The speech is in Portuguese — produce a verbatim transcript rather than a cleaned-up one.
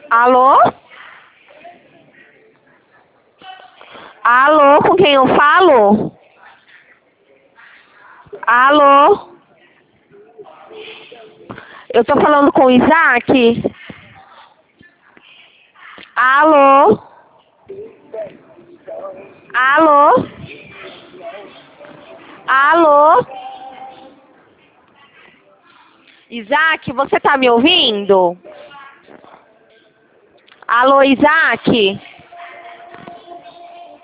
Alô? Alô, com quem eu falo? Alô? Eu tô falando com o Isaac? Alô? Alô? Alô? Isaac, você tá me ouvindo? Alô, Isaac?